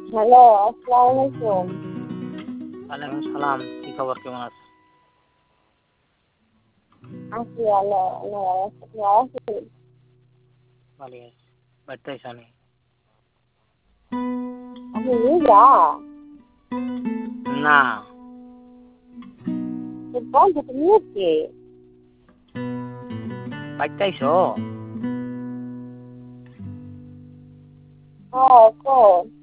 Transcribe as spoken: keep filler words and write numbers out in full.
Hello, আসসালামু আলাইকুম। ওয়ালাইকুম সালাম। কি খবর, কেমন আছো? আছি ভালো, আল্লাহর রহমতে ভালো আছি। ভালোই আছি। বাড়িতে আইসা নি? আপনি রোজা? না। তো বন্ধ তো নিয়েছে। বাড়িতে আইসো? হ্যাঁ, কও।